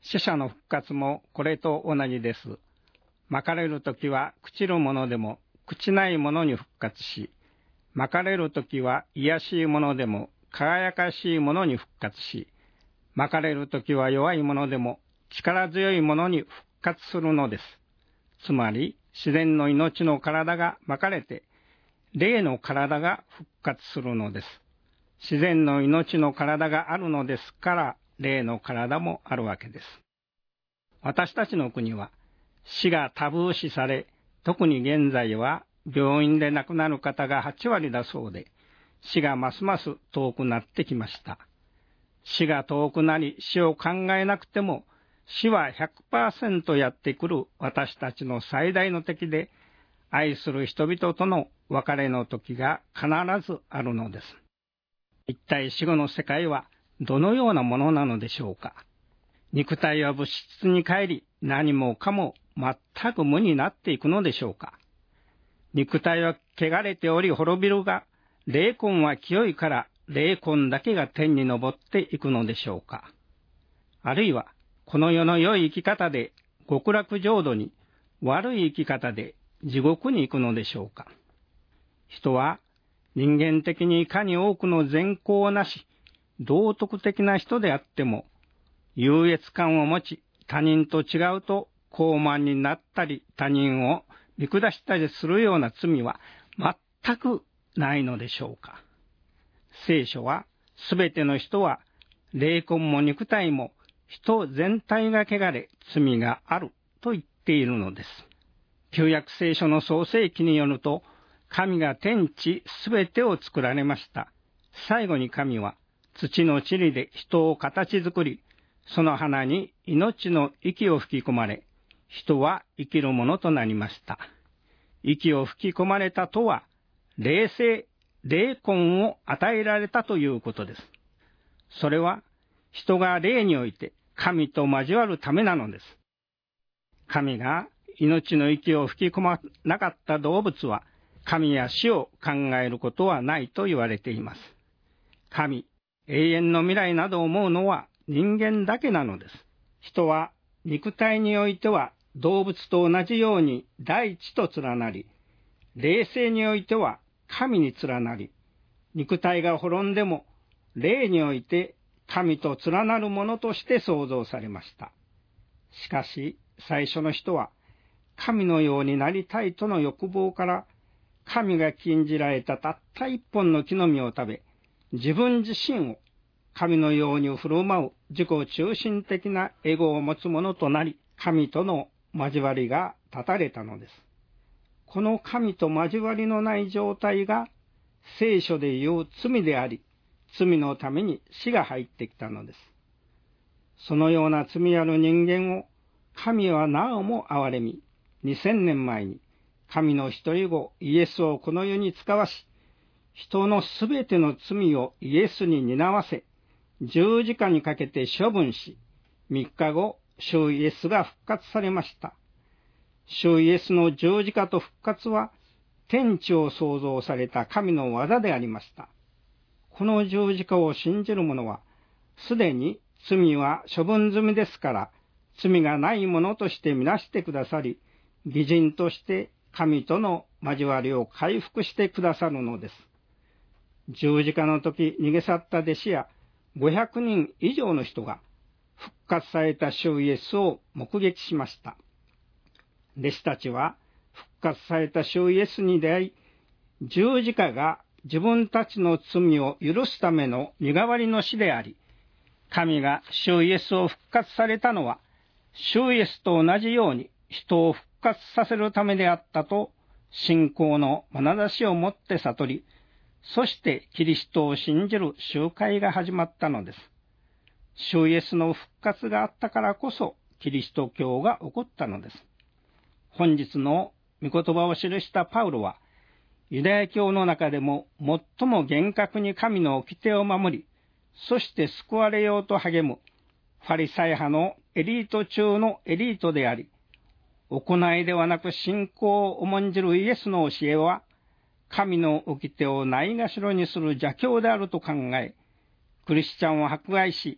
死者の復活もこれと同じです。まかれるときは朽ちるものでも朽ちないものに復活し、まかれるときは卑しいものでも輝かしいものに復活し、まかれるときは弱いものでも力強いものに復活するのです。つまり自然の命の体がまかれて、霊の体が復活するのです。自然の命の体があるのですから、霊の体もあるわけです。私たちの国は死がタブー視され、特に現在は病院で亡くなる方が8割だそうで、死がますます遠くなってきました。死が遠くなり、死を考えなくても、死は 100% やってくる私たちの最大の敵で、愛する人々との別れの時が必ずあるのです。一体死後の世界はどのようなものなのでしょうか。肉体は物質に帰り、何もかも全く無になっていくのでしょうか。肉体は汚れており滅びるが、霊魂は清いから霊魂だけが天に昇っていくのでしょうか。あるいは、この世の良い生き方で極楽浄土に、悪い生き方で地獄に行くのでしょうか。人は人間的にいかに多くの善行なし、道徳的な人であっても、優越感を持ち、他人と違うと高慢になったり、他人を見下したりするような罪は全くないのでしょうか。聖書は、すべての人は、霊魂も肉体も、人全体が汚れ、罪があると言っているのです。旧約聖書の創世記によると、神が天地すべてを作られました。最後に神は、土の塵で人を形作り、その花に命の息を吹き込まれ、人は生きるものとなりました。息を吹き込まれたとは、霊性、霊魂を与えられたということです。それは、人が霊において神と交わるためなのです。神が命の息を吹き込まなかった動物は、神や死を考えることはないと言われています。神、永遠の未来などを思うのは人間だけなのです。人は肉体においては動物と同じように大地と連なり、霊性においては神に連なり、肉体が滅んでも霊において神と連なるものとして創造されました。しかし最初の人は神のようになりたいとの欲望から神が禁じられたたった一本の木の実を食べ、自分自身を神のように振る舞う自己中心的なエゴを持つ者となり、神との交わりが断たれたのです。この神と交わりのない状態が聖書で言う罪であり、罪のために死が入ってきたのです。そのような罪ある人間を神はなおも憐れみ、2000年前に神の一人子イエスをこの世に使わし、人のすべての罪をイエスに担わせ、十字架にかけて処分し、3日後、主イエスが復活されました。主イエスの十字架と復活は、天地を創造された神の技でありました。この十字架を信じる者は、すでに罪は処分済みですから、罪がないものとしてみなしてくださり、義人として神との交わりを回復してくださるのです。十字架の時逃げ去った弟子や500人以上の人が復活された主イエスを目撃しました。弟子たちは復活された主イエスに出会い、十字架が自分たちの罪を許すための身代わりの死であり、神が主イエスを復活されたのは、主イエスと同じように人を復活させるためであったと、信仰の眼差しをもって悟り、そしてキリストを信じる集会が始まったのです。主イエスの復活があったからこそ、キリスト教が起こったのです。本日の御言葉を記したパウロは、ユダヤ教の中でも最も厳格に神の掟を守り、そして救われようと励むファリサイ派のエリート中のエリートであり、行いではなく信仰を重んじるイエスの教えは、神の掟をないがしろにする邪教であると考え、クリスチャンを迫害し、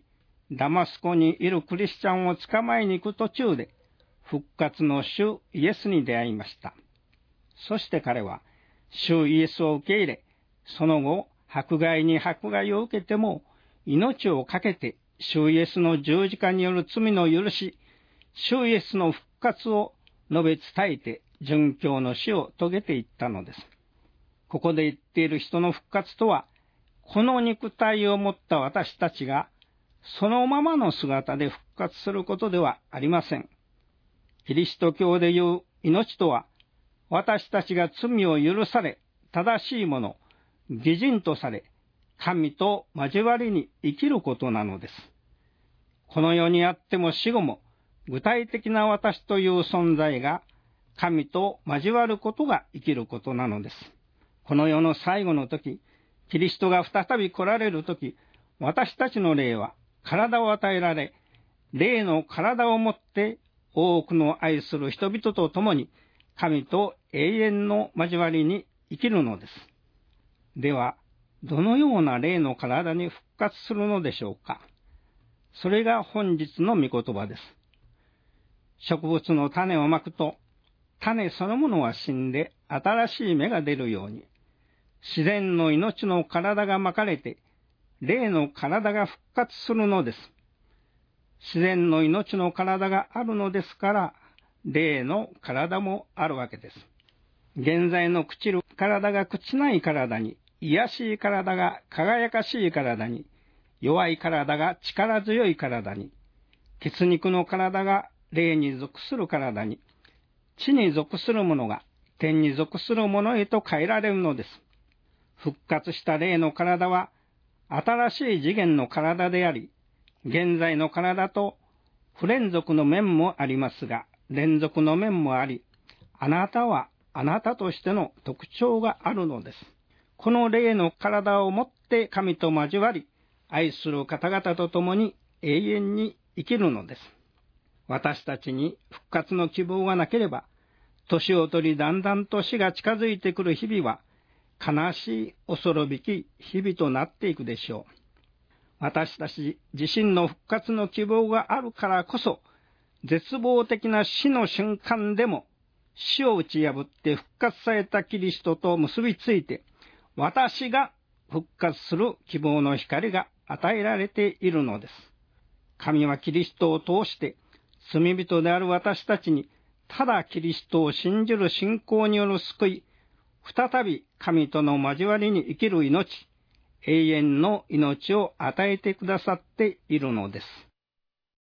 ダマスコにいるクリスチャンを捕まえに行く途中で、復活の主イエスに出会いました。そして彼は、主イエスを受け入れ、その後、迫害に迫害を受けても、命を懸けて、主イエスの十字架による罪の許し、主イエスの復活を述べ伝えて、殉教の死を遂げていったのです。ここで言っている人の復活とは、この肉体を持った私たちが、そのままの姿で復活することではありません。キリスト教でいう命とは、私たちが罪を許され、正しいもの、義人とされ、神と交わりに生きることなのです。この世にあっても死後も、具体的な私という存在が、神と交わることが生きることなのです。この世の最後の時、キリストが再び来られる時、私たちの霊は体を与えられ、霊の体をもって多くの愛する人々と共に、神と永遠の交わりに生きるのです。では、どのような霊の体に復活するのでしょうか。それが本日の御言葉です。植物の種をまくと、種そのものは死んで新しい芽が出るように、自然の命の体がまかれて、霊の体が復活するのです。自然の命の体があるのですから、霊の体もあるわけです。現在の朽ちる体が朽ちない体に、癒しい体が輝かしい体に、弱い体が力強い体に、血肉の体が霊に属する体に、地に属するものが天に属するものへと変えられるのです。復活した霊の体は、新しい次元の体であり、現在の体と不連続の面もありますが、連続の面もあり、あなたはあなたとしての特徴があるのです。この霊の体をもって神と交わり、愛する方々と共に永遠に生きるのです。私たちに復活の希望がなければ、年を取りだんだんと死が近づいてくる日々は、悲しい恐ろびき日々となっていくでしょう。私たち自身の復活の希望があるからこそ、絶望的な死の瞬間でも、死を打ち破って復活されたキリストと結びついて、私が復活する希望の光が与えられているのです。神はキリストを通して、罪人である私たちに、ただキリストを信じる信仰による救い、再び神との交わりに生きる命、永遠の命を与えてくださっているのです。